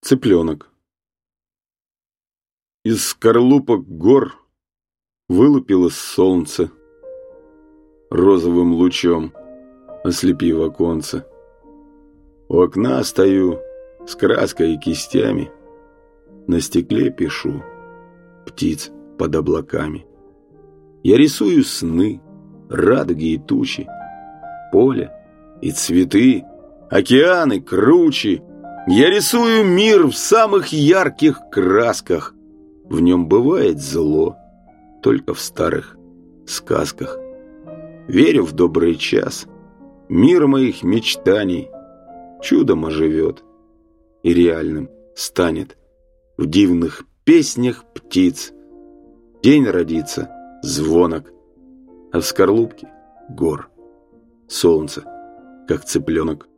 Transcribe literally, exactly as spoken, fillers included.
Цыпленок. Из скорлупок гор вылупилось солнце, розовым лучом ослепив оконце. У окна стою с краской и кистями, на стекле пишу птиц под облаками. Я рисую сны, радуги и тучи, поле и цветы, океаны кручи. Я рисую мир в самых ярких красках. В нем бывает зло только в старых сказках. Верю в добрый час, мир моих мечтаний чудом оживет и реальным станет. В дивных песнях птиц день родится звонок, а в скорлупке гор солнце, как цыпленок.